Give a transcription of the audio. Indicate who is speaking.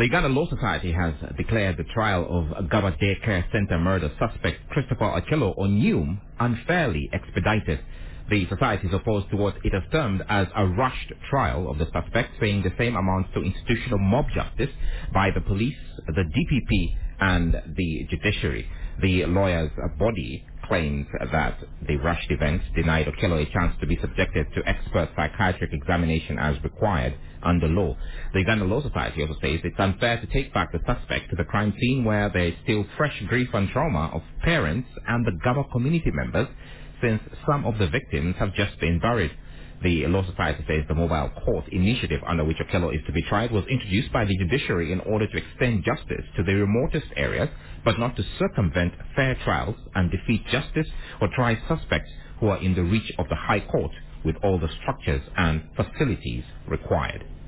Speaker 1: The Uganda Law Society has declared the trial of Gaba Daycare Center murder suspect Christopher Okello Onyum unfairly expedited. The society is opposed to what it has termed as a rushed trial of the suspect, saying the same amounts to institutional mob justice by the police, the DPP, and the judiciary. The lawyers' body claims that the rushed events denied Okello a chance to be subjected to expert psychiatric examination as required under law. The Uganda Law Society also says it's unfair to take back the suspect to the crime scene where there is still fresh grief and trauma of parents and the Gaba community members, since some of the victims have just been buried. The Law Society says the mobile court initiative under which Okello is to be tried was introduced by the judiciary in order to extend justice to the remotest areas, but not to circumvent fair trials and defeat justice or try suspects who are in the reach of the High Court with all the structures and facilities required.